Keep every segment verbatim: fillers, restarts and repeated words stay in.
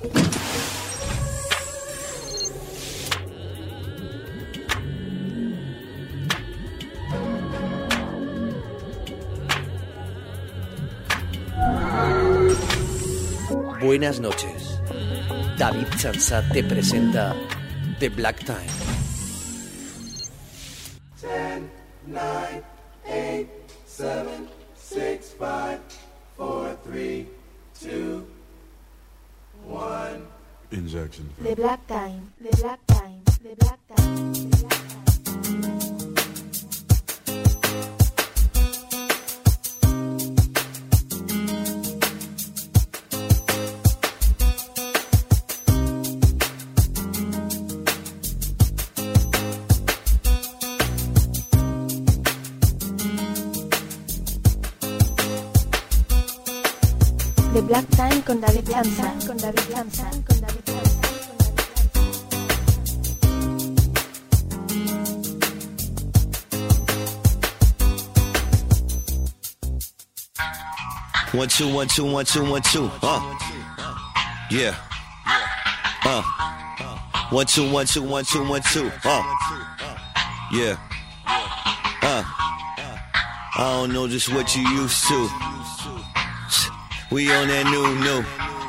Buenas noches. David Chansat te presenta The Black Time. ten, nine, eight, seven, six, five, four, three, two, one. Injection. The Black Time. The Black Time. The Black Time. The Black Time. The Black Time con David Chansat, con David Chansat, con David Chansat. One two one two one two one two. Uh. Yeah. Uh. One two one two one two one two. Uh. Yeah. Uh. I don't know just what you used to. We on that new, new.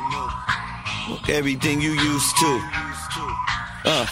Everything you used to. Uh.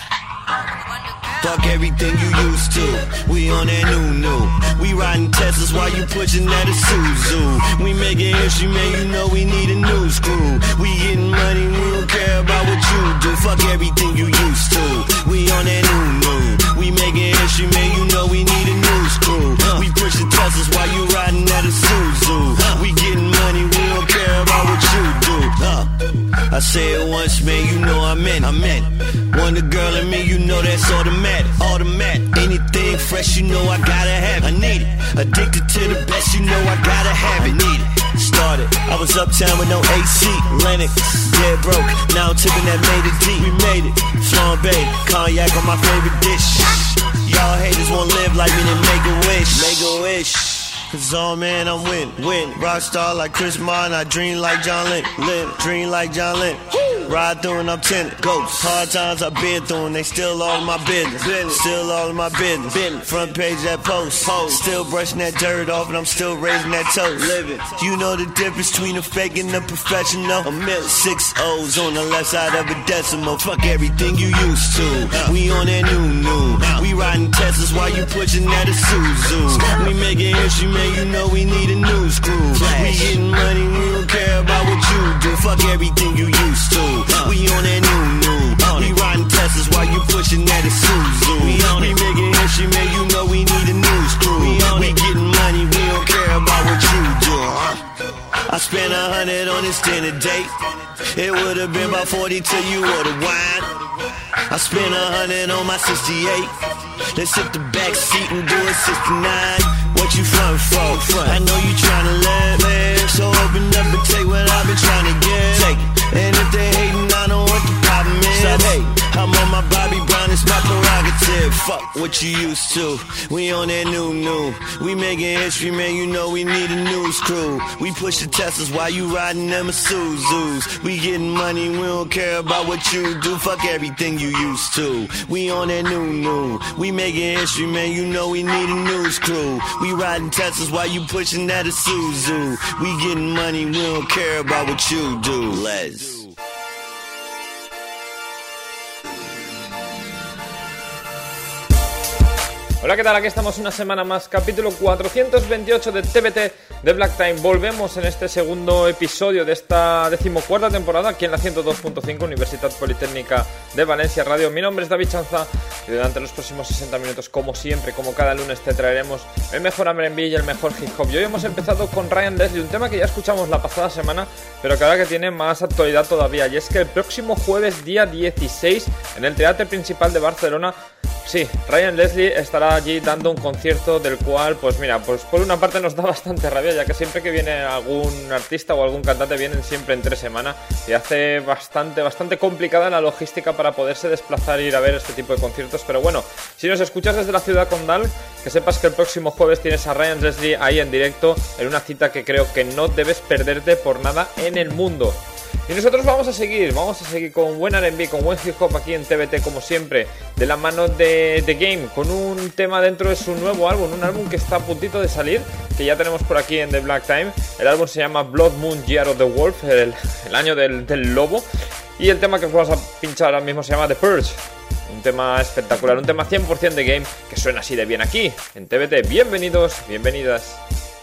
Fuck everything you used to. We on that new, new. We riding Teslas while you pushing that Isuzu. We making history, man, you know we need a new screw. We getting money, we don't care about what you do. Fuck everything you used to. We on that new, new. We making history, man, you know we need a new screw. We pushing Teslas while you riding that Isuzu. We getting money, we don't care about what you do. Uh. I say it once, man, you know I meant, I meant. Wonder girl and me, you know that's automatic, automatic. Anything fresh, you know I gotta have it, I need it. Addicted to the best, you know I gotta have it, need it. Started, I was uptown with no A C, Lennox, dead broke. Now I'm tipping that made it deep, we made it. Flambe, cognac on my favorite dish. Y'all haters won't live like me, then make a wish, make a wish. Cause all man, I'm win, win. Rockstar like Chris Martin, I dream like John Lennon, Lynn, dream like John Lennon. Ride through and I'm tinted. Ghosts. Hard times I've been through and they still all in my business. business. Still all in my business. business. Front page that post. post. Still brushing that dirt off and I'm still raising that toast. Living. You know the difference between a fake and a professional. A million six O's on the left side of a decimal. Fuck everything you used to. We on that new new. We riding Teslas while you pushing that Isuzu. We making history, man. You know we need a new screw. We getting money, we don't care about what you do. Fuck everything you used to. We on that new, new. We riding Teslas while you pushing that Isuzu. We on it. We making history, man, you know we need a new screw. We on we it. Getting money, we don't care about what you do. I spent a hundred on this dinner date. It would've been about forty till you order wine. I spent a hundred on my sixty-eight. Let's hit the back seat and do a sixty-nine. What you front for? I know you tryna live, live. So open up and take what I've been trying to give. Take it. And if they hating, I know what the problem is. Stop hate. I'm on my Bobby Brown, it's my prerogative. Fuck what you used to. We on that new, new. We making history, man, you know we need a news crew. We push the Teslas while you riding them Isuzus. We getting money, we don't care about what you do. Fuck everything you used to. We on that new, new. We making history, man, you know we need a news crew. We riding Teslas while you pushing that Isuzu. We getting money, we don't care about what you do. Let's. Hola, ¿qué tal? Aquí estamos una semana más, capítulo cuatrocientos veintiocho de T V T de Black Time. Volvemos en este segundo episodio de esta decimocuarta temporada aquí en la ciento dos punto cinco Universidad Politécnica de Valencia Radio. Mi nombre es David Chanza y durante los próximos sesenta minutos, como siempre, como cada lunes, te traeremos el mejor R and B y el mejor hip hop. Y hoy hemos empezado con Ryan Leslie, un tema que ya escuchamos la pasada semana, pero que ahora que tiene más actualidad todavía. Y es que el próximo jueves, día dieciséis, en el Teatre Principal de Barcelona, sí, Ryan Leslie estará allí dando un concierto del cual, pues mira, pues por una parte nos da bastante rabia, ya que siempre que viene algún artista o algún cantante vienen siempre entre semana y hace bastante, bastante complicada la logística para poderse desplazar e ir a ver este tipo de conciertos. Pero bueno, si nos escuchas desde la ciudad condal, que sepas que el próximo jueves tienes a Ryan Leslie ahí en directo en una cita que creo que no debes perderte por nada en el mundo. Y nosotros vamos a seguir, vamos a seguir con buen R and B, con buen hip hop aquí en T B T como siempre, de la mano de The Game, con un tema dentro de su nuevo álbum, un álbum que está a puntito de salir, que ya tenemos por aquí en The Black Time. El álbum se llama Blood Moon Year of the Wolf, el, el año del, del lobo, y el tema que os vamos a pinchar ahora mismo se llama The Purge. Un tema espectacular, un tema cien por ciento de Game, que suena así de bien aquí, en T B T. Bienvenidos, bienvenidas.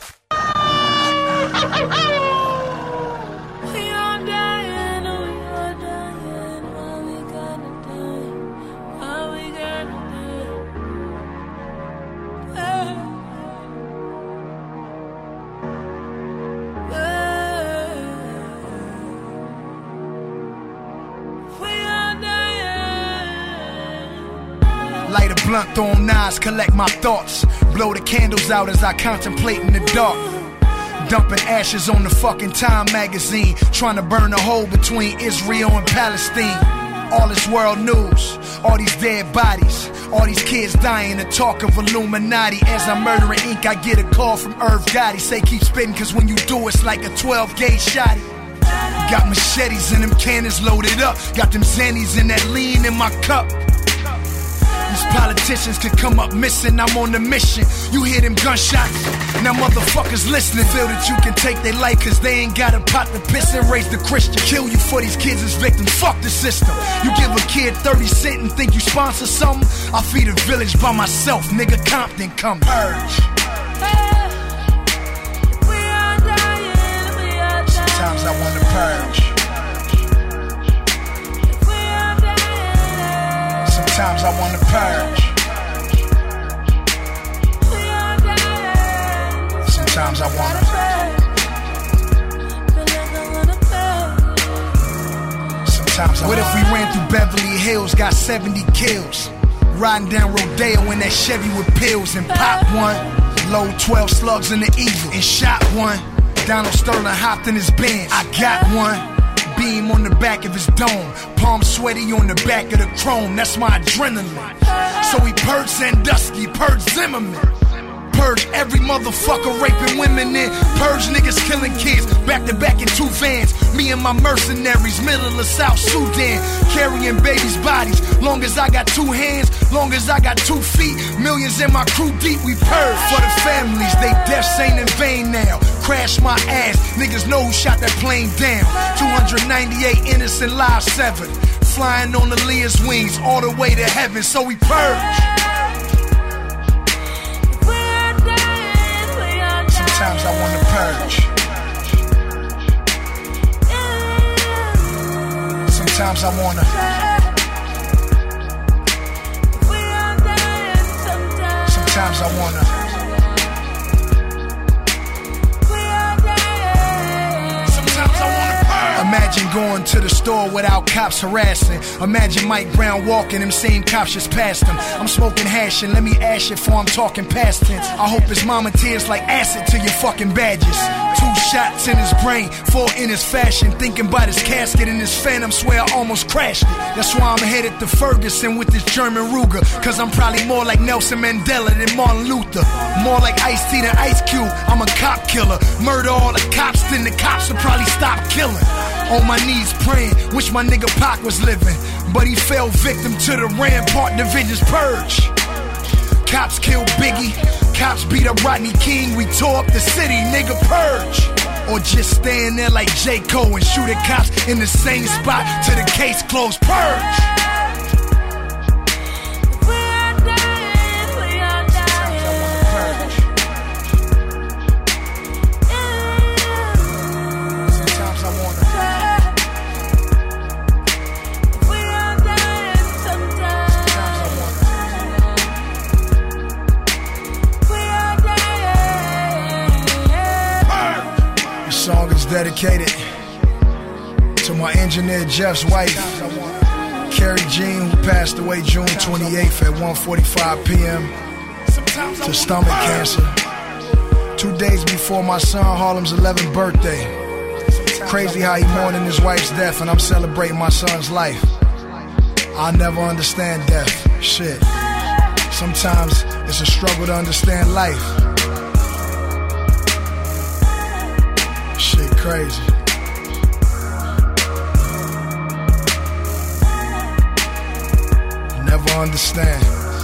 Light a blunt, throw on knives, collect my thoughts. Blow the candles out as I contemplate in the dark. Dumping ashes on the fucking Time magazine, trying to burn a hole between Israel and Palestine. All this world news, all these dead bodies, all these kids dying, the talk of Illuminati. As I'm murdering ink, I get a call from Irv Gotti. Say keep spitting, cause when you do it's like a twelve gauge shotty. Got machetes and them cannons loaded up. Got them Xannies and that lean in my cup. These politicians could come up missing, I'm on the mission. You hear them gunshots, now motherfuckers listening. Feel that you can take their life cause they ain't got a pot to piss and raise the Christian. Kill you for these kids as victims, fuck the system. You give a kid thirty cent and think you sponsor something? I feed a village by myself, nigga Compton come purge. Sometimes I wanna purge. Sometimes I wanna purge. Sometimes I wanna. Sometimes I What if we ran through Beverly Hills, got seventy kills? Riding down Rodeo in that Chevy with pills and pop one. Load twelve slugs in the Eagle and shot one. Donald Sterling hopped in his Benz. I got one. Beam on the back of his dome, palm sweaty on the back of the chrome. That's my adrenaline. So he purged Sandusky, purged Zimmerman, purge every motherfucker raping women in. Purge niggas killing kids, back to back in two vans. Me and my mercenaries, middle of South Sudan, carrying babies' bodies. Long as I got two hands, long as I got two feet. Millions in my crew deep, we purge for the families. They deaths ain't in vain now. Crash my ass, niggas know who shot that plane down. two hundred ninety-eight innocent lives severed, flying on the Lear's wings all the way to heaven. So we purge. Sometimes I wanna purge. Sometimes I wanna. Sometimes I wanna. Imagine going to the store without cops harassing. Imagine Mike Brown walking, them same cops just passed him. I'm smoking hash and let me ash it before I'm talking past tense. I hope his mama tears like acid to your fucking badges. Two shots in his brain, four in his fashion. Thinking about his casket and his phantom, swear I almost crashed it. That's why I'm headed to Ferguson with this German Ruger. Cause I'm probably more like Nelson Mandela than Martin Luther. More like Ice-T than Ice Cube. I'm a cop killer. Murder all the cops, then the cops will probably stop killing. On my knees praying, wish my nigga Pac was living, but he fell victim to the Rampart Division's purge. Cops killed Biggie, cops beat up Rodney King, we tore up the city, nigga purge. Or just stand there like J. Cole and shoot at cops in the same spot till the case closed, purge. Dedicated to my engineer Jeff's wife, Carrie Jean, who passed away June twenty-eighth at one forty-five p.m. to stomach cancer. Two days before my son Harlem's eleventh birthday. Crazy how he mourning his wife's death and I'm celebrating my son's life. I'll never understand death. Shit. Sometimes it's a struggle to understand life. Shit crazy. never understand.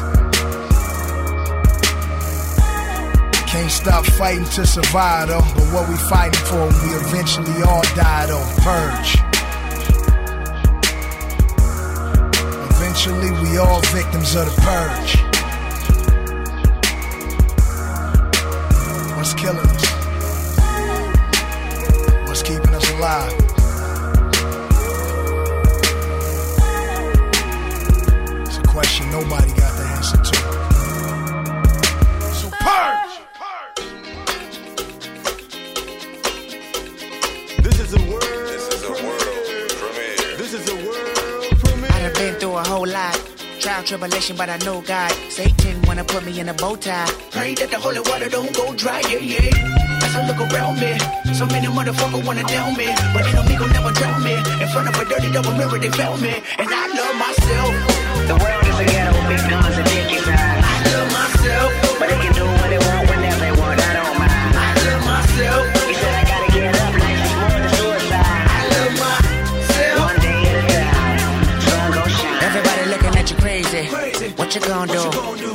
Can't stop fighting to survive though, but what we fighting for when we eventually all die though, purge. Eventually we all victims of the purge. What's killing us? What's keeping us alive? It's a question nobody got the answer to. So purge! This is a world. This is a world premiere. This is a world premiere. I done been through a whole lot. Trial, tribulation, but I know God. Satan wanna put me in a bow tie. Pray that the holy water don't go dry, yeah, yeah. As I look around me, so many motherfuckers wanna down me, but enemy gon' never drown me. In front of a dirty double mirror, they found me, and I love myself. The world is a ghetto, big guns and dick inside. I love myself, But they can do what they want whenever they want, I don't mind. I love myself. He said I gotta get up, life is more than suicide. I love myself. One day at a time, sun gon' shine. Everybody looking at you crazy. What you gonna do?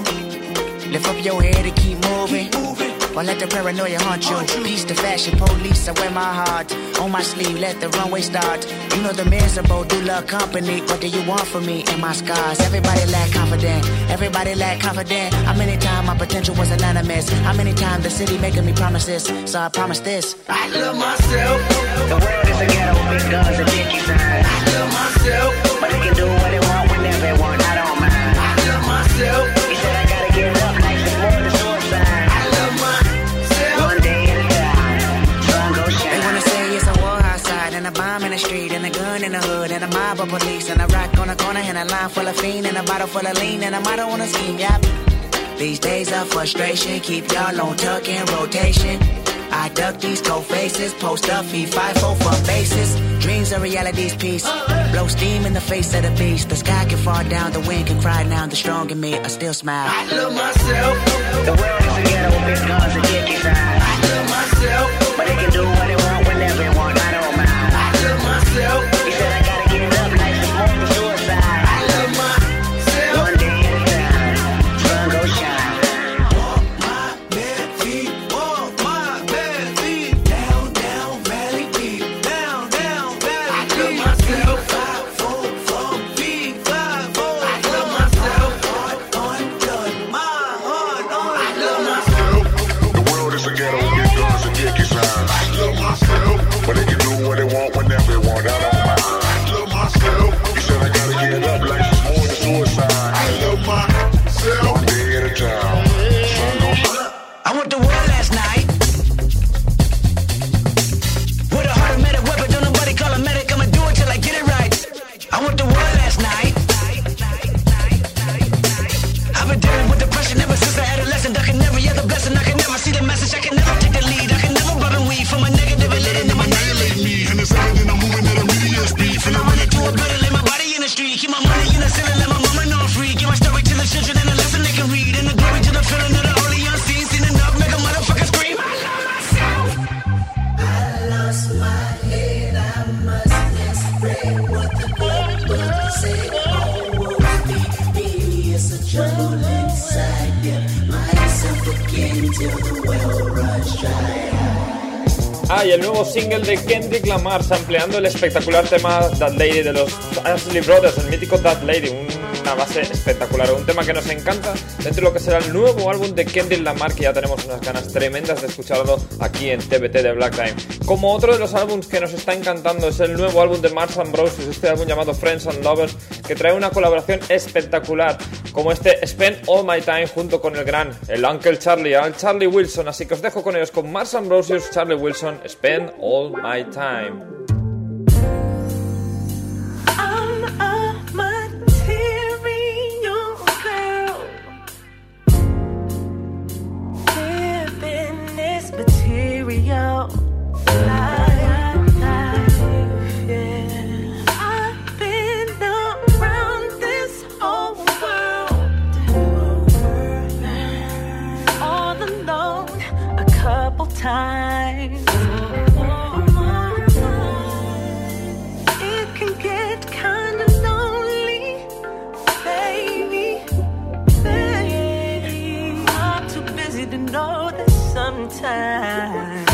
Lift up your head and keep moving. Or let the paranoia haunt you. Peace to fashion police, I wear my heart on my sleeve, let the runway start. You know the miserable do love company. What do you want from me and my scars? Everybody lack confident. Everybody lack confident. How many times my potential was anonymous? How many times the city making me promises? So I promise this. I love myself. The world is a ghetto, big guns and dick inside. I love myself. But they can do what they want whenever they want, I don't mind. I love myself. He said I gotta get up, life is more than suicide. I love myself. One day at a time, sun gon' shine. They wanna say it's a war outside, and a bomb in the street, and a gun in the hood, and a mob of police, and a rock on the corner, and a line full of fiend, and a bottle full of lean, and a motto on a scheme, yep. These days of frustration keep y'all on tuck in rotation. I duck these cold faces, post up, feed five four for bases. Dreams are reality's piece. Blow steam in the face of the beast. The sky can fall down, the wind can cry now. The strong in me, I still smile. I love myself. The world is a ghetto, big guns and dick inside. I love myself. But they can do what they want whenever they want, I don't mind. I love myself. He said I gotta get up, life is more than suicide. I love myself. One day at a time, sun gon' shine. Walk my bare feet, walk my bare feet. Down, down, valley deep. Down, down, valley deep. I love myself. Five, four, four, feet, five, four. I love myself. Heart undone, my heart on. I love myself. The world is a ghetto, big guns and dick inside. I love myself. But they can do what they want whenever they want, I don't mind. I love myself. You said I gotta get up, life is more than suicide. I love myself. One day at a time, sun gon' shine. I went to war last night with a heart of medic weapon. Don't nobody call a medic. I'ma do it till I get it right. I went to war last night. I've been dealing with depression ever since I adolescent. I can never hear the blessing. I can never see the message. I can never take the lead. I can never rub and weed from a negative and letting them annihilate me. And it's everything I'm moving at a immediate speed. Finna run into a better, lay my body in the street. Keep my money in the ceiling, let my mama know I'm free. Give my story to the children and a lesson they can read. And the glory to the feeling of the holy unseen. Seen enough, make a motherfucker scream. I love myself. I lost my head, I must explain what the good book said. Oh, be, be, it's a trouble inside. Get myself again till the well runs dry. Ah, y el nuevo single de Kendrick Lamar, sampleando el espectacular tema That Lady de los Ashley Brothers, el mítico That Lady, una base espectacular, un tema que nos encanta dentro de lo que será el nuevo álbum de Kendrick Lamar, que ya tenemos unas ganas tremendas de escucharlo aquí en T V T de Black Time. Como otro de los álbumes que nos está encantando es el nuevo álbum de Mars Ambrosius, este álbum llamado Friends and Lovers, que trae una colaboración espectacular, como este Spend All My Time junto con el gran, el Uncle Charlie, el Charlie Wilson. Así que os dejo con ellos, con Mars Ambrosius, Charlie Wilson, Spend All My Time. I'm a material girl, living this material life, yeah. I've been around this whole world, all alone a couple times. time.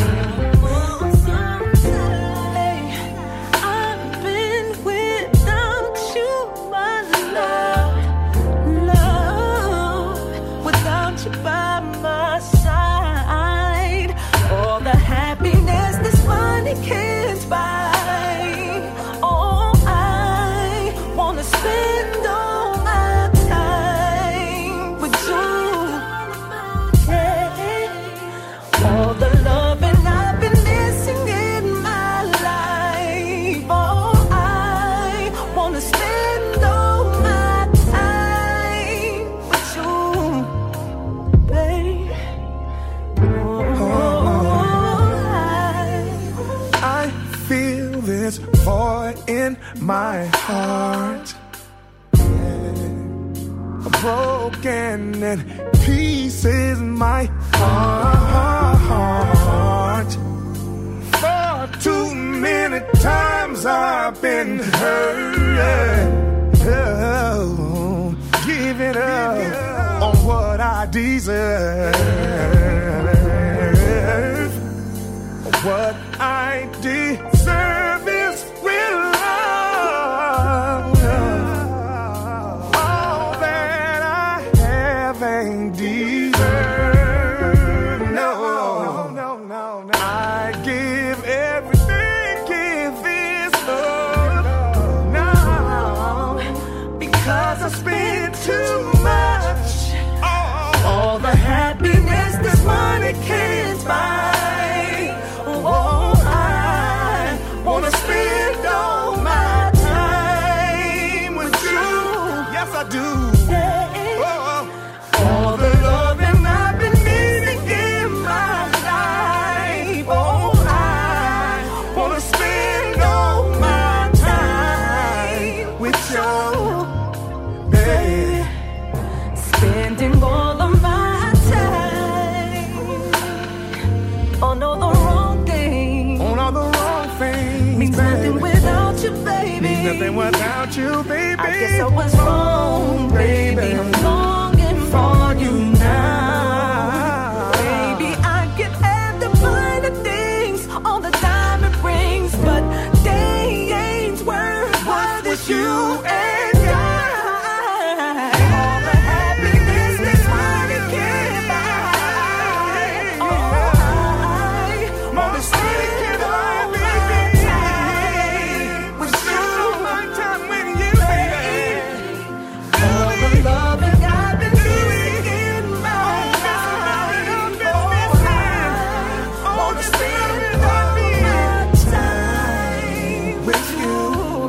Hey, I've been without you, my love, love, without you by my side. All the happiness this money can't buy. Oh, I wanna spend all my time with you. Yeah. All the loving I've been missing in my life. Oh, I wanna spend all my time with you, babe. I feel this void in my heart. Yeah. Broken in pieces, my heart. Far too many times I've been hurt. Oh, giving up on what I deserve. What I deserve is real love. All that I have ain't deserved. No, no, no, no. I give everything, give this love now, because I spend too much. All the happiness this money can't buy. Oh, I wanna spend all my time with you. Yes, I do. Oh, all the loving I've been missing in my life. Oh, I wanna spend all my time with you, babe. Spending all of my time on all the wrong things. On all the wrong things. Means baby. Nothing without you, baby. Means nothing without you, baby. I guess I was wrong, baby. I'm longing for you now. Baby, I can have the finer things, all the diamond rings, but they ain't worth what is you and I. All the happiness this money can't buy. Oh, I wanna spend all my time with you. My time with you, baby. All the loving I've been missing in my life. Oh, I wanna spend all my time with you,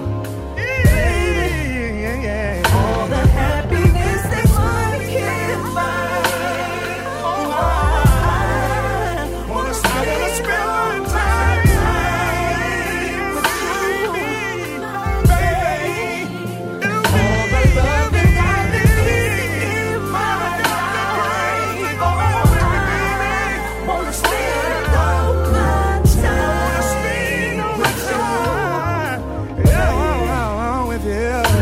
baby. All the happiness that money can't buy. Oh, I wanna spend my time with you, baby. All the loving I've been missing in my life. Oh, I wanna spend all my time with you. Yeah, with you.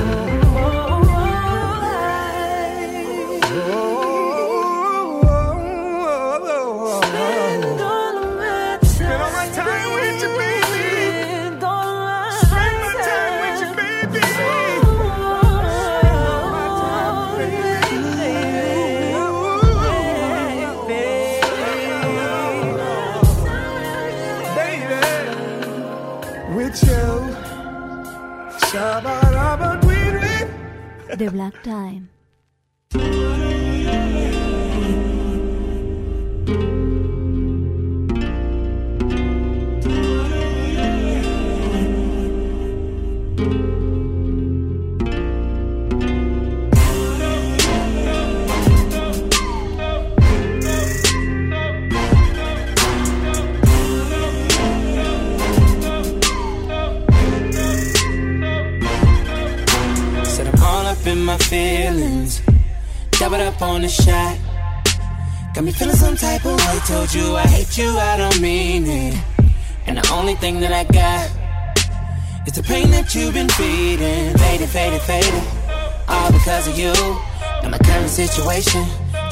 Spend all of my time with you, baby. Spend my time with you, baby. Baby, with you. Shabba-dabba-dwee-dwee. The Black Time. Said I'm all up in my feelings, doubled up on the shot. Got me feeling some type of way. Told you I hate you, I don't mean it. And the only thing that I got is the pain that you've been feeding. Faded, faded, faded, all because of you. Now my current situation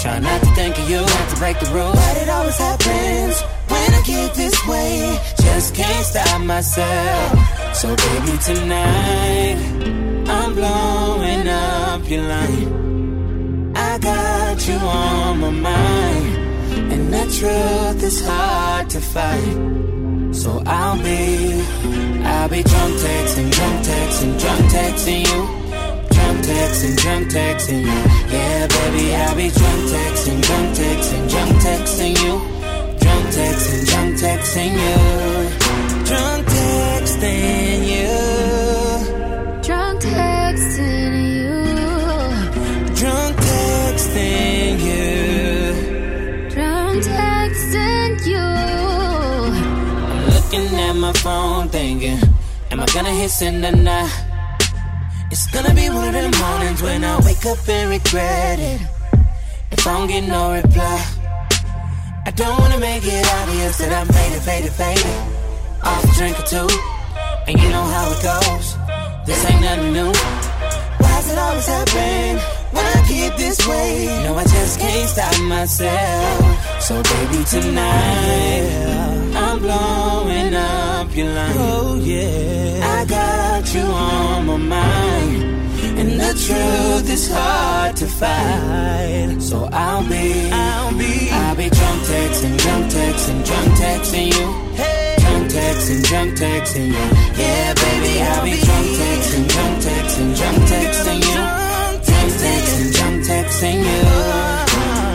Try not to think of you, not to break the rules. But it always happens when I get this way. Just can't stop myself. So baby, tonight I'm blowing up your line. I got you on my mind, and the truth is hard to fight. So I'll be, I'll be drunk texting, drunk texting, drunk texting you. Drunk texting, drunk texting you. Yeah, baby, I'll be drunk texting, drunk texting, drunk texting you. Drunk texting, drunk texting you. Drunk texting you. Drunk texting you. Drunk texting you. Drunk texting you. I'm looking at my phone thinking, am I gonna hit send tonight? It's gonna be one of them mornings when I wake up and regret it if I don't get no reply. I don't wanna make it obvious that I'm faded, faded, faded off a drink or two, and you know how it goes. This ain't nothing new. Why's it always happen when I get this way? No, I just can't stop myself. So baby, tonight I'm blowing up your line. Oh yeah, I got you on my mind, and the truth is hard to fight. So I'll be, I'll be, I'll be drunk texting, drunk texting, drunk texting you. Hey. Drunk texting, drunk texting you. Yeah, baby, I'll be drunk texting, drunk texting, drunk texting you. Drunk texting, drunk texting you.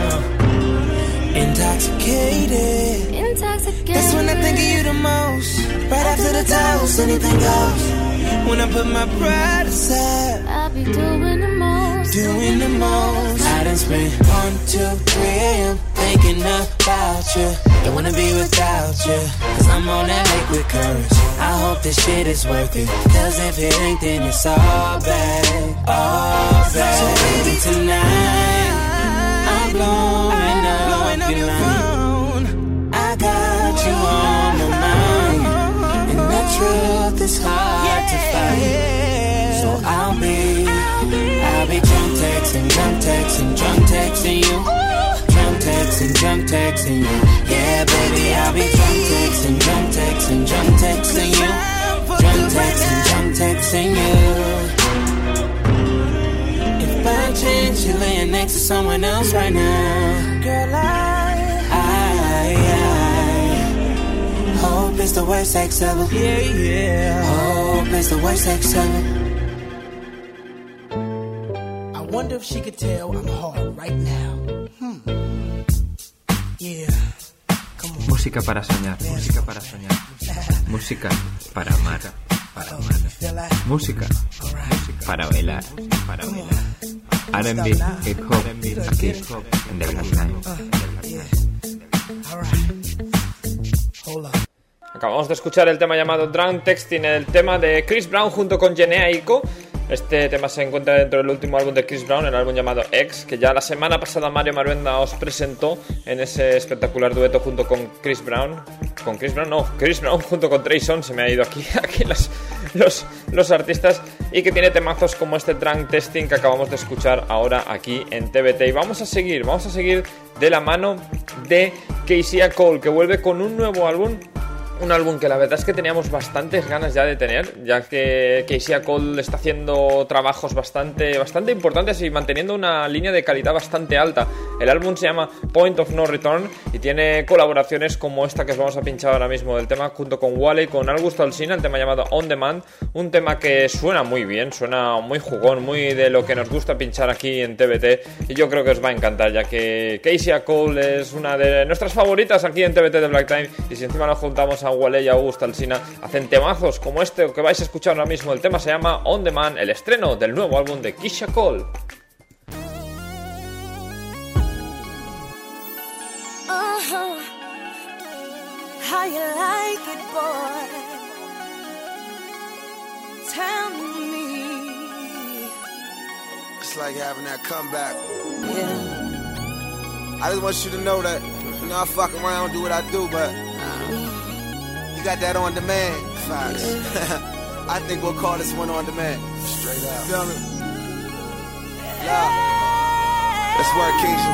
Intoxicated. Intoxicated. That's when I think of you the most. Right after the toast, anything goes. When I put my pride aside, I'll be doing the most, doing the most. I done spent one, two, three a.m. thinking about you. Don't wanna be without you, cause I'm on that liquid courage. I hope this shit is worth it, cause if it ain't, then it's all bad, all bad. So baby, tonight I'm blowing up your phone. I got you on my mind, and the truth is hard yeah, to fight. Yeah. So I'll be, I'll be, I'll be drunk texting, drunk texting, drunk texting you. Ooh. Drunk texting, drunk texting you. Yeah, baby, I'll be drunk texting, drunk texting, drunk texting you. Drunk texting, drunk texting you. If by chance you're laying next to someone else right now, girl, I, I, I hope it's the worst sex ever. Yeah, yeah. Hope it's the worst sex ever. I wonder if she could tell I'm hard right now. Hmm. Yeah. Come on. Música para soñar, música para soñar. Música para amar, para amar. Música para bailar, para bailar. R and B, hip hop, aquí en The Black Time. Acabamos de escuchar el tema llamado Drunk Texting, el tema de Chris Brown junto con Jhené Aiko. Este tema se encuentra dentro del último álbum de Chris Brown, el álbum llamado X, que ya la semana pasada Mario Maruenda os presentó en ese espectacular dueto junto con Chris Brown. Con Chris Brown, no, Chris Brown junto con Trey Songz, se me ha ido aquí, aquí los, los, los artistas, y que tiene temazos como este Drunk Testing que acabamos de escuchar ahora aquí en T V T. Y vamos a seguir, vamos a seguir de la mano de Keyshia Cole, que vuelve con un nuevo álbum. Un álbum que la verdad es que teníamos bastantes ganas ya de tener, ya que Keyshia Cole está haciendo trabajos bastante, bastante importantes y manteniendo una línea de calidad bastante alta. El álbum se llama Point of No Return y tiene colaboraciones como esta que os vamos a pinchar ahora mismo, del tema junto con Wale y con Augusto Alsina, el tema llamado On Demand, un tema que suena muy bien, suena muy jugón, muy de lo que nos gusta pinchar aquí en T V T, y yo creo que os va a encantar, ya que Keyshia Cole es una de nuestras favoritas aquí en T V T de Black Time, y si encima nos juntamos a Wale y Augusto Alsina, hacen temazos como este que vais a escuchar ahora mismo. El tema se llama On Demand, el estreno del nuevo álbum de Keyshia Cole. Uh-huh. How you like it, boy? Tell me. It's like having that comeback. Yeah. I just want you to know that, you know, I fuck around, do what I do, but you got that on demand. Facts. I think we'll call this one on demand. Straight up. Feel me? Yeah. Let's work, Keisha.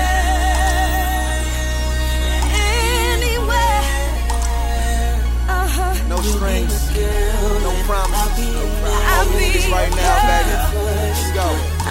No strings, no promises. All you niggas right now, baby. Let's go.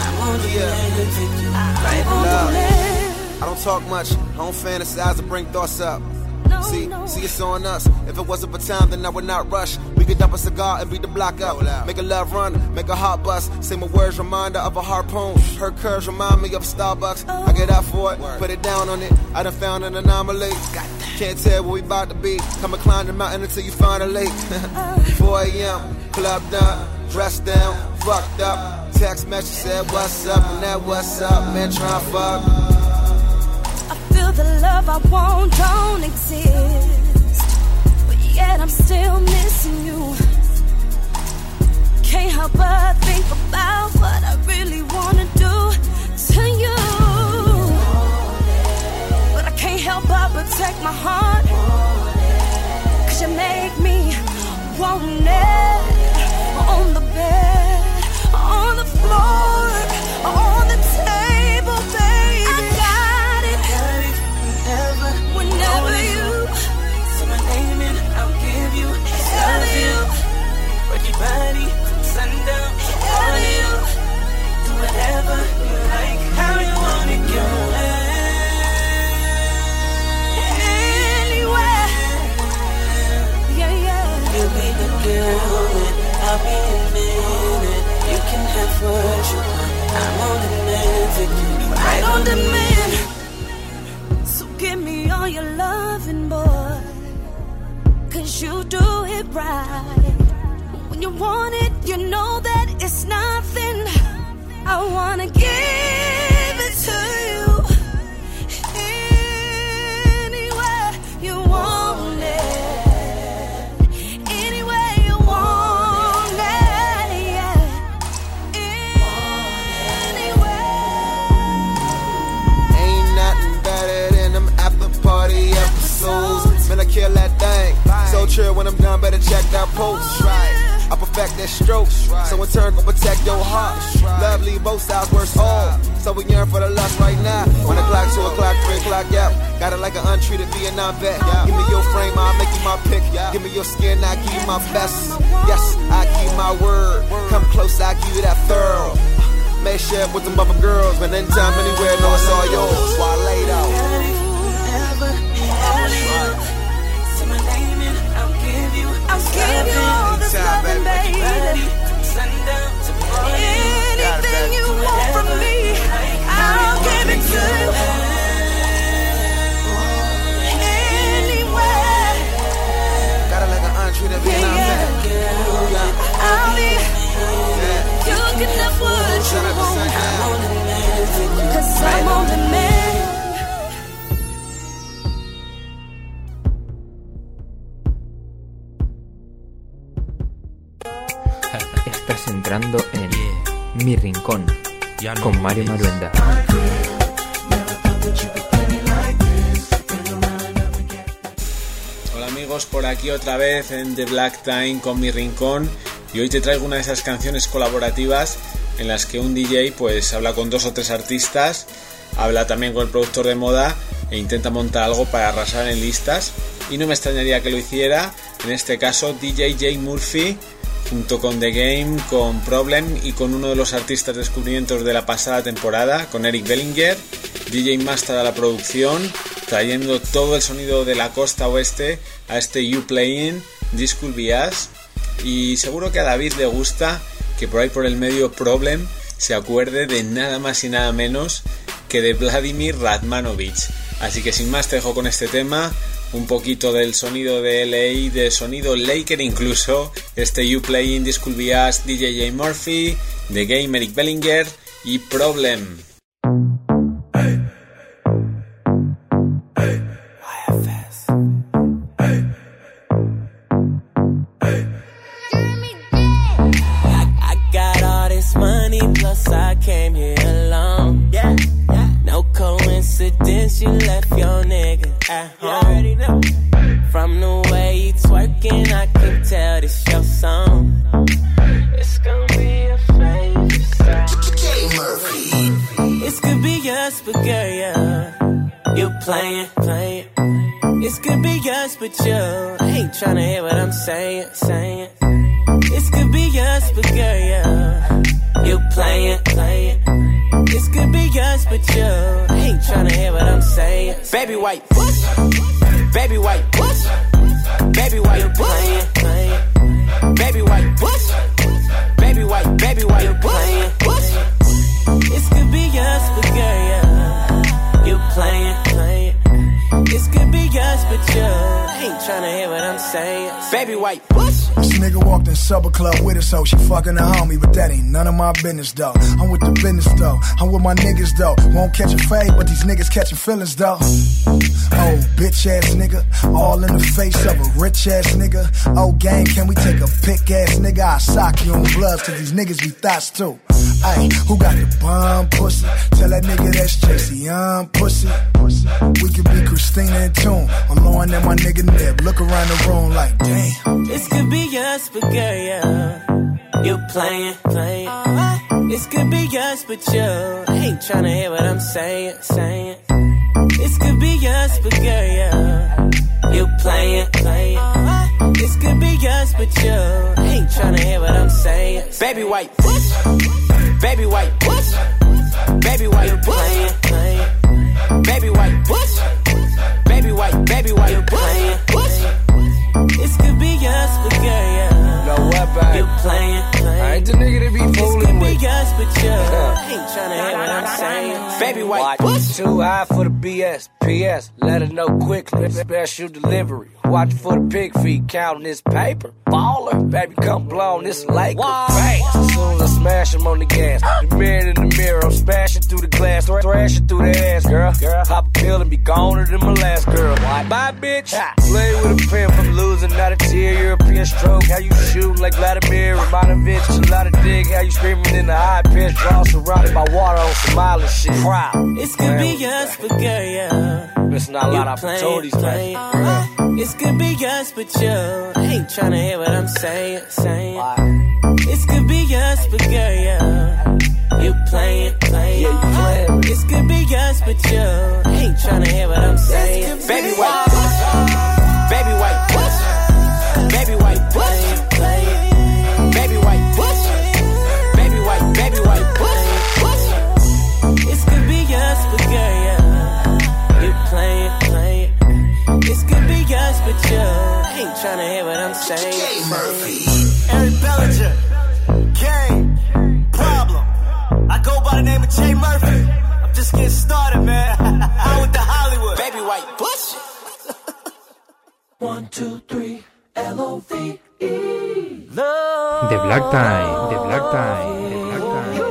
Yeah. Love. I don't talk much. I don't fantasize or bring thoughts up. See, see, it's on us. If it wasn't for time, then I would not rush. We could dump a cigar and beat the block up. Make a love run, make a heart bust. Say my words, reminder of a harpoon. Her curves remind me of Starbucks. I get up for it, put it down on it. I done found an anomaly. Can't tell where we about to be. Come and climb the mountain until you find a lake. four a.m., club done, dressed down, fucked up. Text message said, what's up? And that what's up, man, tryna fuck. Feel the love I want don't exist, but yet I'm still missing you. Can't help but think about what I really wanna do to you, but I can't help but protect my heart, 'cause you make me want it. On the bed, on the floor, on the table, baby. I got it. Whenever you say my name and I'll give you love you. Rock your body from sundown to morning. Do whatever you like, how you want it, girl. Anywhere, yeah, yeah. You be the girl and I'll be the man, and you can have what you want. I'm on demand for you, right on demand. Give me all your loving, boy, 'cause you do it right. When you want it, you know that it's nothing. I wanna give it to you. Anywhere you want it, anywhere you want it, yeah. Anywhere. Ain't nothing better than them after party episodes. Man, I kill that thing. So chill when I'm done, better check that post. I perfect that stroke, so in turn, go protect your heart. Love leave both sides worse off, so we yearn for the lust right now. One o'clock, two o'clock, three o'clock, yeah. Got it like an untreated Vietnam vet. Give me your frame, I'll make you my pick. Give me your skin, I'll give you my best. Yes, I keep my word. Come close, I'll give you that thorough. May share with them other girls, but anytime, anywhere, know it's all yours. While I laid out. say my name and I'll give you I'll give you all this loving, baby. sundown to morning. Anything you want from me, I'll give it to you. Anywhere. Got it like an untreated Vietnam vet. I'll be. You can have what you want, 'cause I'm on demand. Estás entrando en Mi Rincón con Mario Maruenda. Hola amigos, por aquí otra vez en The Black Time con Mi Rincón, y hoy te traigo una de esas canciones colaborativas en las que un D J pues habla con dos o tres artistas, habla también con el productor de moda e intenta montar algo para arrasar en listas, y no me extrañaría que lo hiciera, en este caso D J J Murphy junto con The Game, con Problem y con uno de los artistas descubrimientos de la pasada temporada, con Eric Bellinger, D J Master a la producción, trayendo todo el sonido de la costa oeste a este You Playing, This Could Be Us. Y seguro que a David le gusta que por ahí por el medio Problem se acuerde de nada más y nada menos que de Vladimir Radmanovich. Así que sin más te dejo con este tema, un poquito del sonido de L A, de sonido Laker incluso, este You Playing, This Could Be Us, D J J Murphy, The Game, Eric Bellinger y Problem. You left your nigga at home. From the way you twerking, I can tell this your song. It's gonna be a favorite song. J Murphy. This could be your us, but girl, yeah, you playing, playing. This could be us, but you ain't tryna hear what I'm saying, saying. This could be us, but girl, yeah, you playing, playing. This could be us, but you ain't tryna hear what I'm saying. Baby white, what? Baby white, what? Baby white, you playing, playing. Baby white, what? Baby white, baby white, you playing, what? This could be us, but girl, yeah, you playing, playing. This could be us, but you ain't tryna hear what I'm saying. Baby white, what? This nigga walked in Supper Club with her, so she fucking a homie, but that ain't none of my business, though. I'm with the business, though. I'm with my niggas, though. Won't catch a fade, but these niggas catching feelings, though. Oh, bitch ass nigga, all in the face of a rich ass nigga. Oh, gang, can we take a pick ass nigga? I sock you on bloods, cause these niggas be thoughts, too. Ayy, who got the bomb pussy? Tell that nigga that's Tracy, I'm pussy. We could be Christina and Tune. I'm Lauren and my nigga Nib. Look around the room like, damn. This could be us, but girl, yeah, you playing, playing. This could be us, but you ain't tryna hear what I'm saying, saying. This could be us, but girl, yeah, you playing, playing. This could be us, but you ain't tryna hear what I'm saying. Baby white, what? Baby white, what? Baby white, you playing, playing. Baby white, what? Baby white, baby white, you playing, what? This could be us, but girl, yeah, know what, babe? you playing, playing. I ain't the nigga to be fooling with. This could be us, but you ain't tryna hear what I'm saying. Baby white, what? Too high for the B S. P S. Let her know quickly. Special delivery. Watch for the pig feet. Counting this paper. Baller. Baby, come blow on this lake. Fast. As soon as I smash him on the gas. The mirror in the mirror. I'm smashing through the glass. Thrashing through the ass, girl. Girl. Pop a pill and be goner than my last girl. Bye, bitch. Play with a pimp. I'm losing, not a tear. European stroke. How you shooting like Vladimir Romanovich. A lot of dig. How you screaming in the high pitch. Draw surrounded by water on some island shit. Proud. This could be us, but girl, yeah. There's not a lot of opportunities, man. Uh, this could be us, but you ain't tryna hear what I'm saying, saying. This could be us, but girl, yeah, you playing, playing. Yeah, you playing. This could be us, but you ain't tryna hear what I'm saying. Baby white, baby white, what? Baby white, what? Playing. Baby white, what? Baby white, baby white, what? This could be us, but girl, yeah. Playing, playing. This could be us, but you ain't tryna hear what I'm saying. Jay Murphy, Eric Bellinger, Kane, Problem. I go by the name of Jay Murphy. I'm just getting started, man. Out with the Hollywood. Baby white bush. One, two, three, L O V E. The Black Time, The Black Time, The Black Time.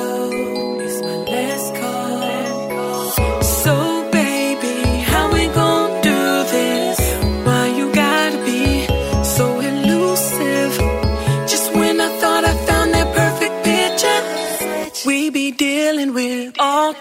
So baby, how we gonna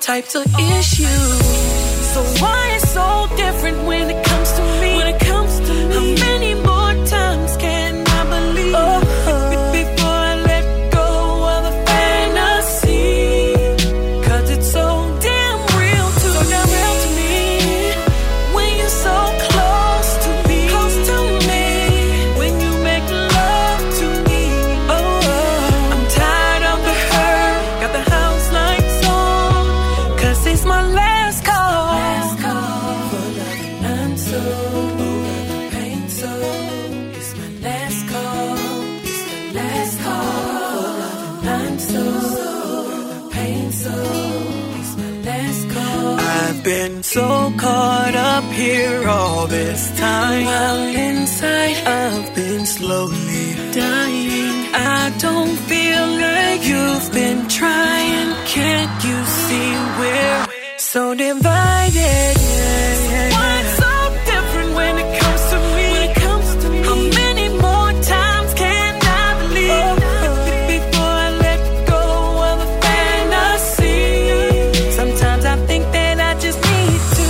types of issues. So why it's so different when it comes to me? When it comes to me, how many more times can I believe? Oh, oh. Before I let go of the fantasy, 'cause it's so damn real to so damn real to me. When you're so close to me, close to me. When you make love to me, oh, oh. I'm tired of the hurt. Got the house lights on, 'cause it's my last call. Last call for love and I'm so over the pain. So it's my last call. It's the last call for love and I'm so over the pain. So it's my last call. I've been so caught up here all this time, while inside I've been slowly dying. I don't feel like you've been trying. Can't you see we're so divided? Yeah, yeah. Why it's so different when it comes to me? When it comes to me, how many more times can I believe? Oh, oh. Before I let go of the fantasy, sometimes I think that I just need to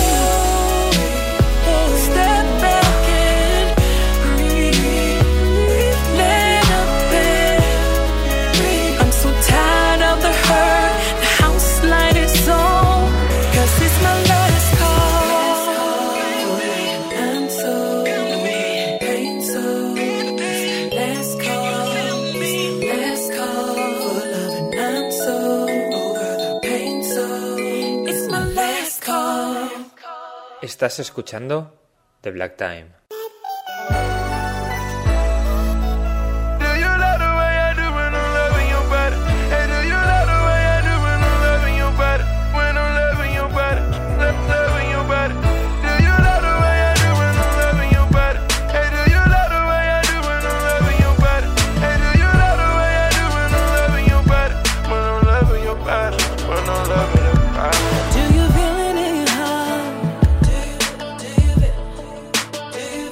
oh, oh, step back and breathe. Let up there. I'm so tired of the hurt. The house light is on, 'cause it's my last call. I'm so pain, so last call. It's the last call for love, and I'm so over the pain. So it's my last call. Estás escuchando The Black Time. Do you love the way I do when I'm loving your body? Hey, do you love the way I do when I'm loving your body? When I'm loving your body, lo- loving your body. Do you love the way I do when I'm loving your body? Hey, do you love the way I do when I'm loving your body? Hey, do you love the way I do when I'm loving your body? When I'm loving your body, when I'm loving your body. Do you feel it in your heart? Do you, do you feel, do you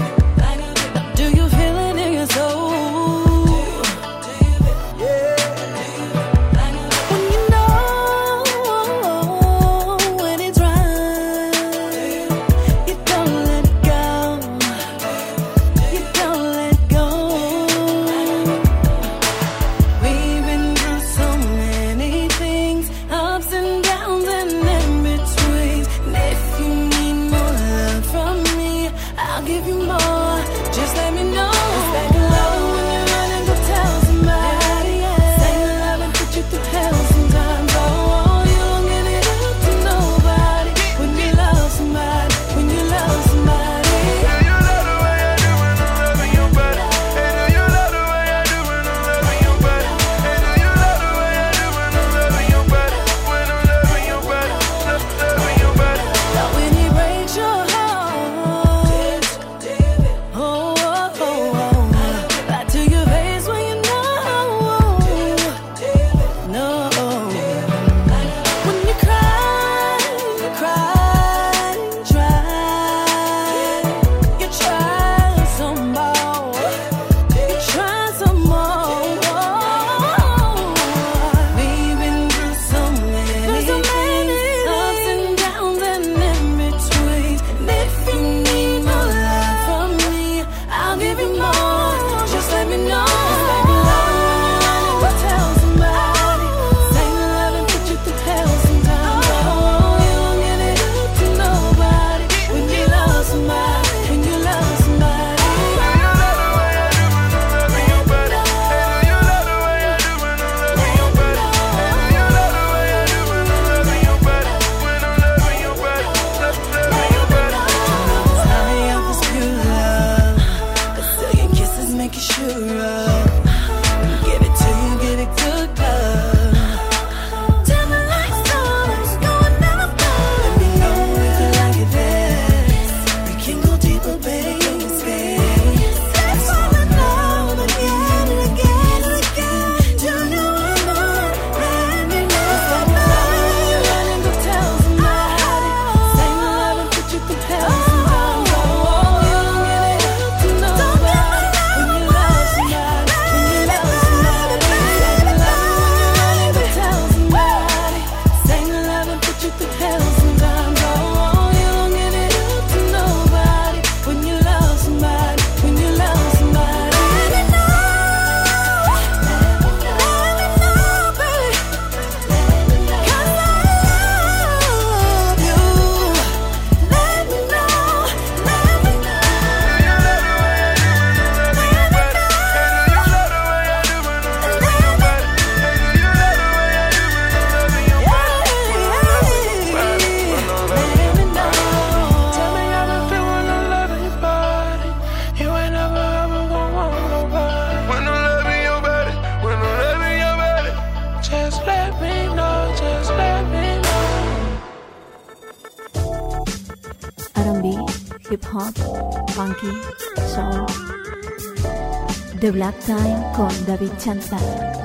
hip hop, funky, soul. The Black Time con David Chanza.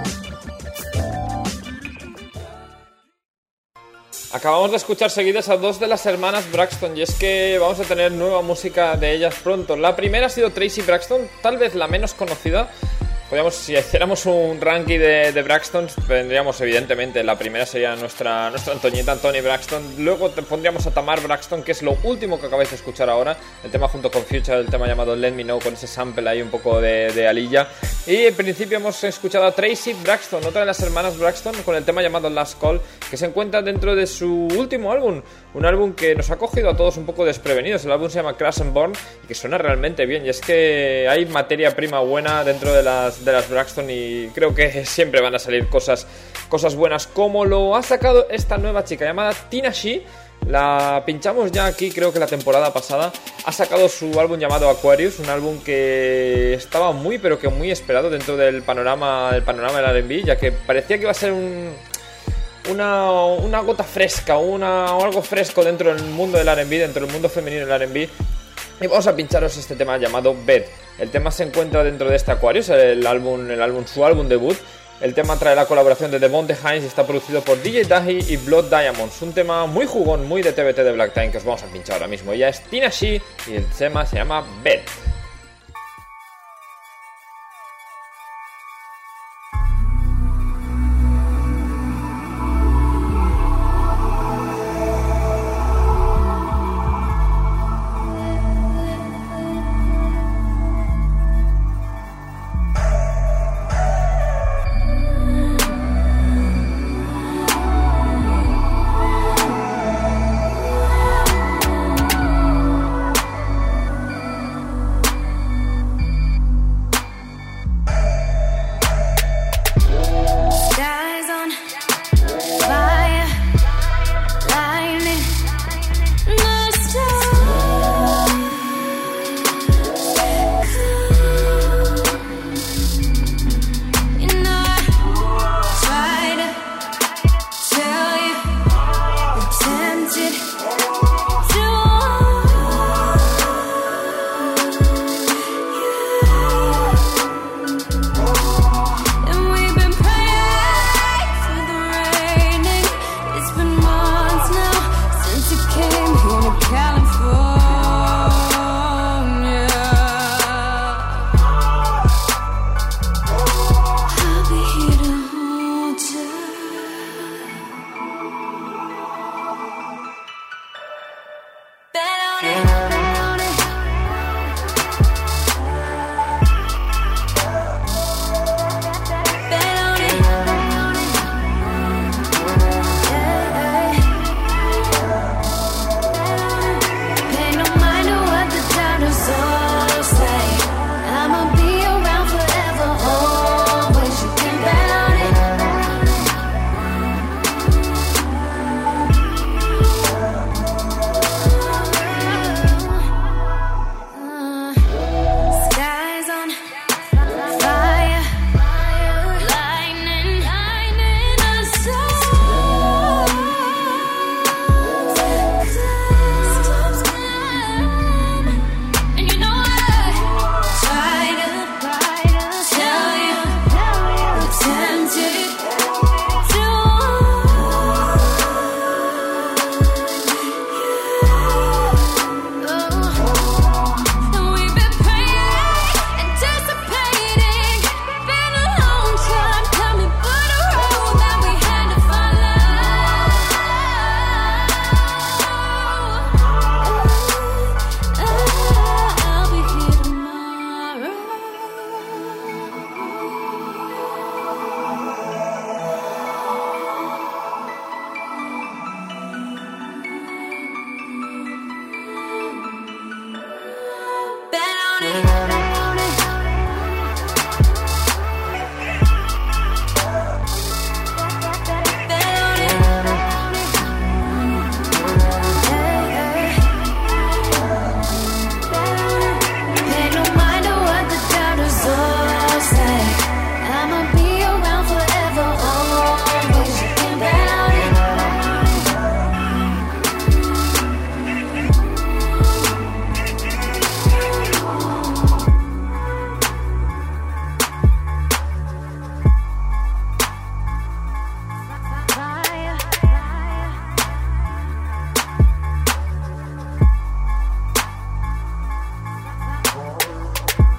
Acabamos de escuchar seguidas a dos de las hermanas Braxton y es que vamos a tener nueva música de ellas pronto. La primera ha sido Tracy Braxton, tal vez la menos conocida. Podríamos, si hiciéramos un ranking de, de Braxtons, tendríamos evidentemente, la primera sería nuestra, nuestra Antoñita, Toni Braxton. Luego te pondríamos a Tamar Braxton, que es lo último que acabáis de escuchar ahora. El tema junto con Future, el tema llamado Let Me Know, con ese sample ahí un poco de, de alilla. Y en principio hemos escuchado a Tracy Braxton, otra de las hermanas Braxton, con el tema llamado Last Call, que se encuentra dentro de su último álbum. Un álbum que nos ha cogido a todos un poco desprevenidos. El álbum se llama Crash and Burn y que suena realmente bien. Y es que hay materia prima buena dentro de las, de las Braxton y creo que siempre van a salir cosas, cosas buenas, como lo ha sacado esta nueva chica llamada Tina She. La pinchamos ya aquí, creo que la temporada pasada. Ha sacado su álbum llamado Aquarius, un álbum que estaba muy pero que muy esperado dentro del panorama del panorama del R and B, ya que parecía que iba a ser un... Una, una gota fresca, una, o algo fresco dentro del mundo del R and B, dentro del mundo femenino del R and B. Y vamos a pincharos este tema llamado Bed. El tema se encuentra dentro de este Aquarius, el álbum, el álbum, su álbum debut. El tema trae la colaboración de Devonte Hines y está producido por D J Dahi y Blood Diamonds. Un tema muy jugón, muy de T B T de Black Time que os vamos a pinchar ahora mismo. Ella es Tina She y el tema se llama Bed.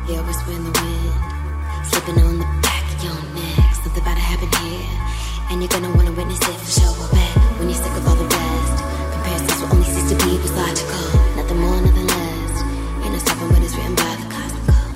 You're whispering the wind, slipping on the back of your neck. Something about to happen here, and you're gonna wanna witness it for sure. I bet when you're sick of all the rest, comparisons will only cease to be what's logical. Nothing more, nothing less. Ain't no stopping what is written by the cosmic code.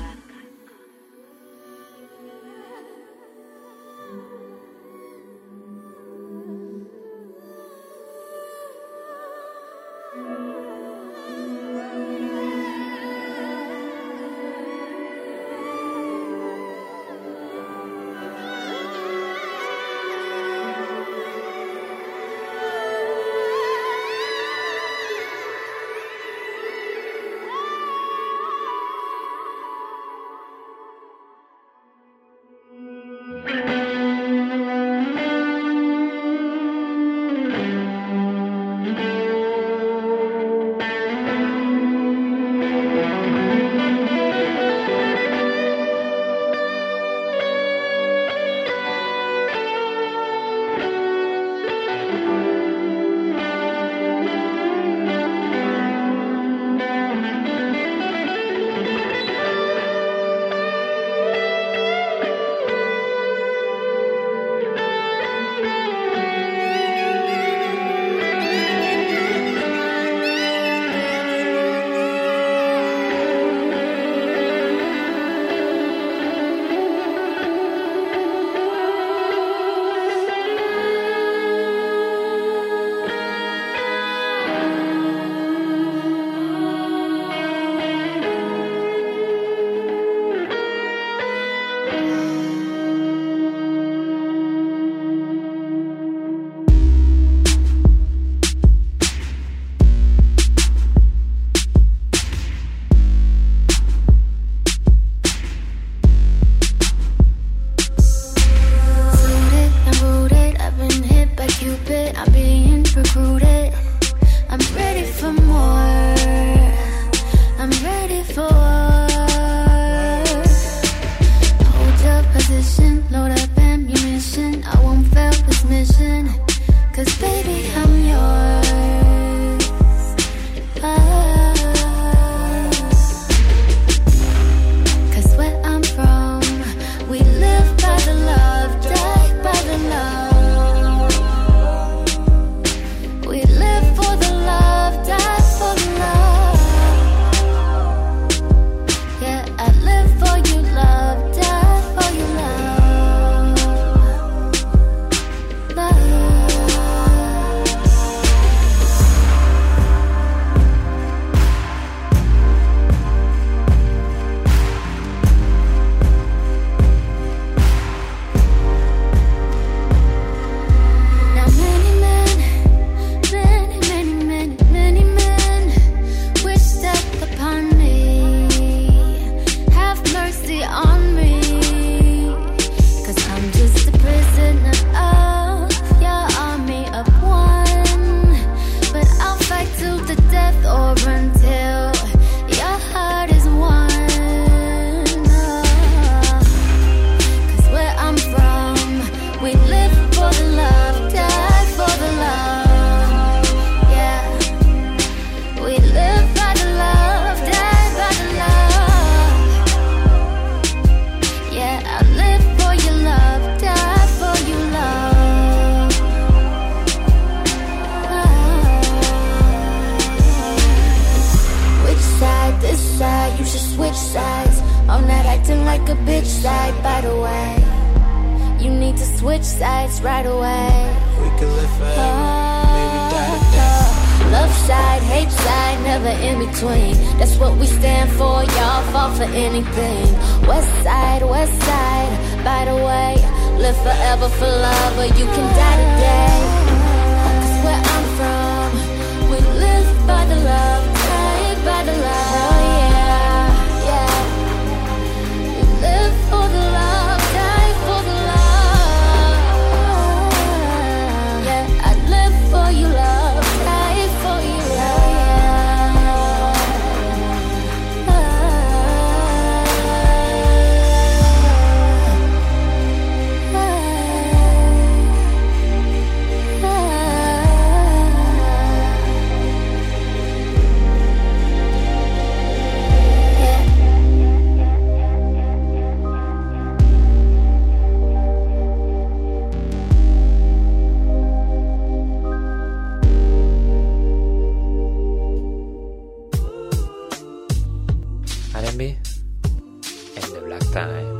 R and B en The Black Time.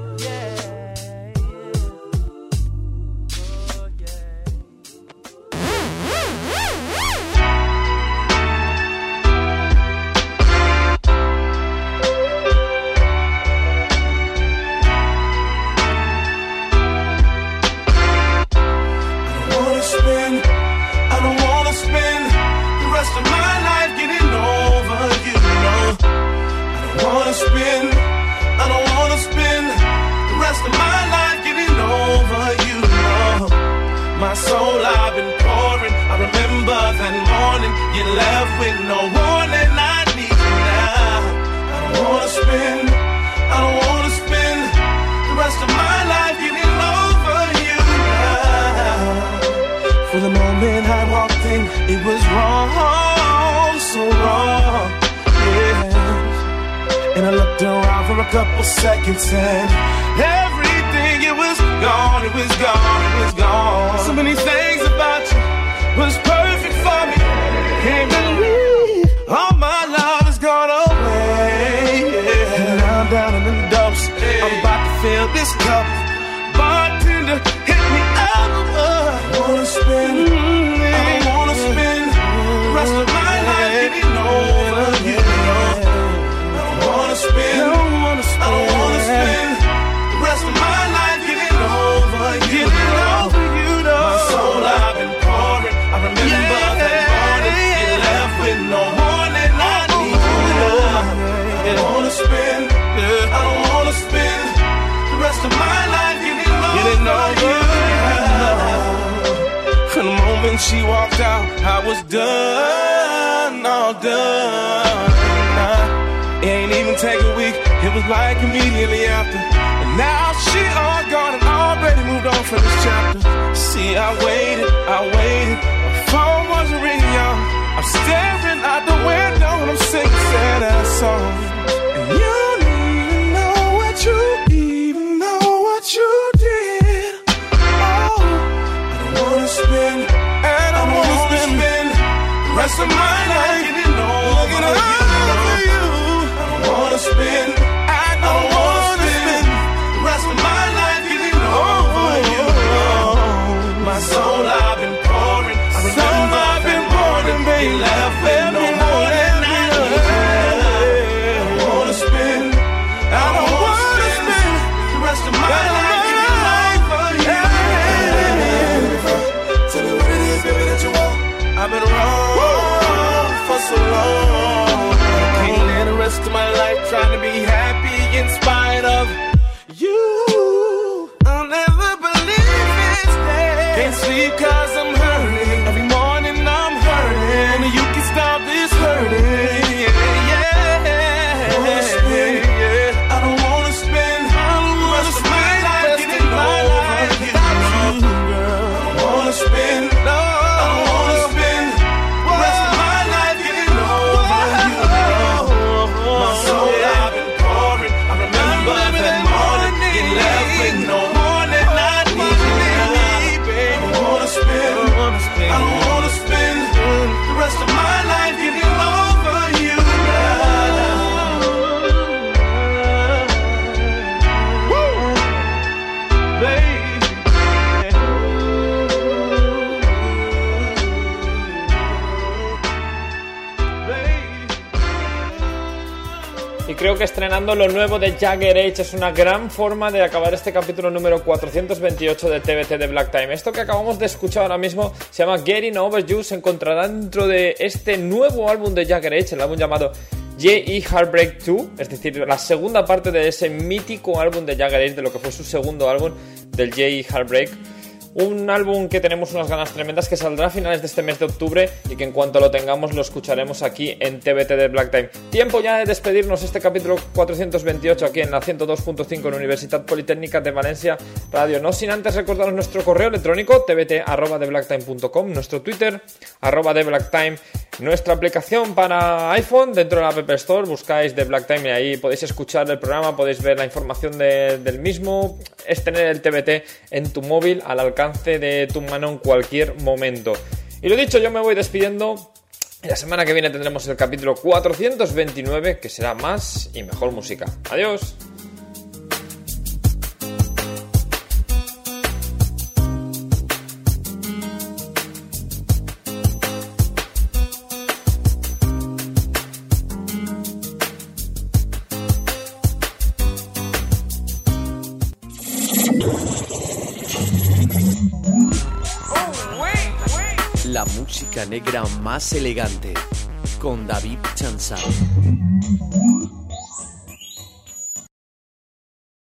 Couple seconds and everything, it was gone, it was gone, it was gone. So many things about you was perfect for me. Can't believe all my love has gone away. Yeah. And now I'm down in the dumps. Yeah. I'm about to fill this cup. Bartender, hit me up. I wanna spend, mm-hmm. I wanna spend the rest of my life getting over you. I wanna spend. No. I don't wanna spend the rest of my life getting over you, getting over you, though. My soul I've been pouring. I remember yeah, that morning yeah. You left with no warning. I need you now. I don't wanna spend, yeah. I don't wanna spend the rest of my life getting over, getting over you. From the moment she walked out, I was done, all done. It ain't even take a week. It was like immediately after. And now she all gone and already moved on from this chapter. See, I waited, I waited. My phone wasn't ringing, y'all. I'm staring out the window and I'm singing sad ass songs. And you don't even know what you, even know what you did. Oh, I don't wanna spend, and I, I wanna spend, spend the rest of my life getting over you. I wanna spend, I don't wanna spend the rest of my life getting over you. My soul I've been pouring, I remember I've been pouring, baby, left with no more than I need. I wanna spend, I don't wanna spend the rest of my life getting over you. Tell me what it is, baby, that you want. I've been wrong for so long. The rest of my life trying to be happy in spite of you. I'll never believe it's there. Can't sleep cause I'm hurting. Every morning I'm hurting. You can stop this hurting. Yeah, yeah. I wanna spend, yeah. I don't wanna spend I don't the rest of my life getting over you, girl. I don't wanna spend, no. I don't wanna spend the rest of my life getting over you, girl. My soul I've been pouring. I remember that morning. Get left with no more than I need you, baby. I don't wanna spend, I don't wanna spend the rest of my life getting over you now. Woo, baby. Y creo que estrenando lo nuevo de Jagger H es una gran forma de acabar este capítulo número cuatrocientos veintiocho de T B T de Black Time. Esto que acabamos de escuchar ahora mismo se llama Getting Over You. Se encontrará dentro de este nuevo álbum de Jagger H, el álbum llamado J E Heartbreak dos, es decir, la segunda parte de ese mítico álbum de Jagger H, de lo que fue su segundo álbum, del J E Heartbreak. Un álbum que tenemos unas ganas tremendas, que saldrá a finales de este mes de octubre y que en cuanto lo tengamos lo escucharemos aquí en T B T de Black Time. Tiempo ya de despedirnos este capítulo cuatrocientos veintiocho aquí en la ciento dos punto cinco en Universidad Politécnica de Valencia Radio. No sin antes recordaros nuestro correo electrónico tbt arroba de blacktime punto com, nuestro Twitter arroba de blacktime, nuestra aplicación para iPhone dentro de la App Store, buscáis de Black Time y ahí podéis escuchar el programa, podéis ver la información de, del mismo. Es tener el T B T en tu móvil al alcance de tu mano en cualquier momento. Y lo dicho, yo me voy despidiendo. La semana que viene tendremos el capítulo cuatrocientos veintinueve, que será más y mejor música. Adiós. La música negra más elegante con David Chanzal.